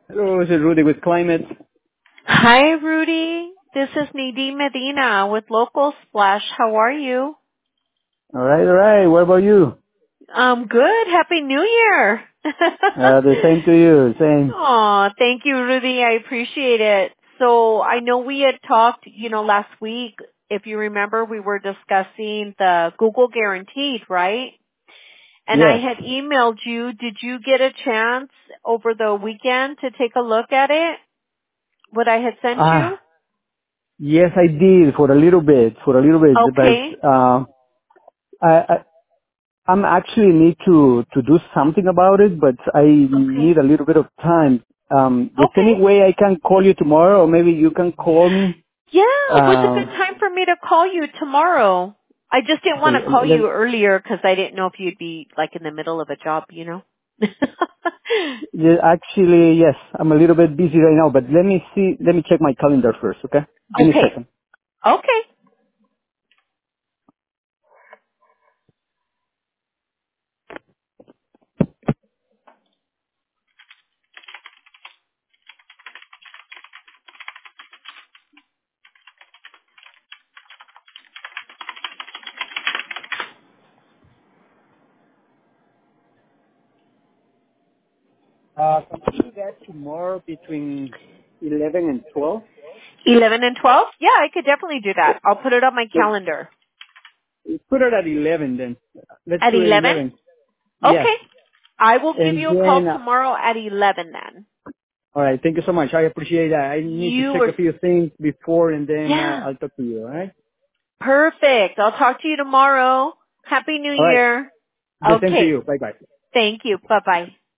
Hello, this is Rudy with Climate. Hi, Rudy. This is Nadine Medina with Local Splash. How are you? All right. What about you? I'm good. Happy New Year. The same to you. Same. Oh, thank you, Rudy. I appreciate it. So I know we had talked, last week. If you remember, we were discussing the Google Guaranteed, right? And I Yes. had emailed you. Did you get a chance over the weekend to take a look at it? What I had sent you? Yes, I did for a little bit, Okay. but I I'm actually need to do something about it, but I Okay. need a little bit of time. There's Okay. any way I can call you tomorrow, or maybe you can call me? Yeah, what's a good Um, time for me to call you tomorrow? I just didn't want okay. to call you earlier 'cause I didn't know if you'd be like in the middle of a job. Yeah, actually, yes, I'm a little bit busy right now, but let me see. Let me check my calendar first. Okay, give me a Okay. second. Okay. Can we do that tomorrow between 11 and 12? 11 and 12? Yeah, I could definitely do that. I'll put it on my Let's calendar. put it at 11 then. Let's At do it 11? 11. Yes. Okay. I will give And you a call then, tomorrow at 11 then. all right, thank you so much. I appreciate that. I need to You check were, a few things before and then yeah, I'll talk to you, all right? perfect. I'll talk to you tomorrow. Happy New All right. Year. The same to Okay. you. Bye-bye. Thank you. Bye-bye.